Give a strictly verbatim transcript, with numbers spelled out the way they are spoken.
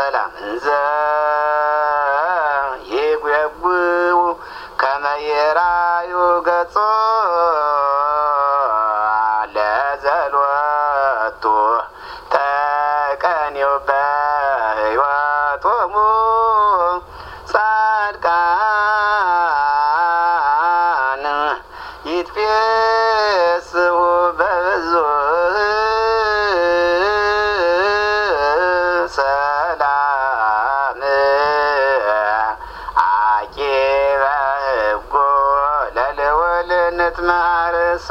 ሰላም እንዘ ይጉየጉ ከመየራዩ ገጾ ለዘልወቱ ተቀኔው በሕይወቶሙ ጻድቃን ይትፌስሑ በብዙ ሰላም አቂበ ሕጎ ለልዑል ንትመሃር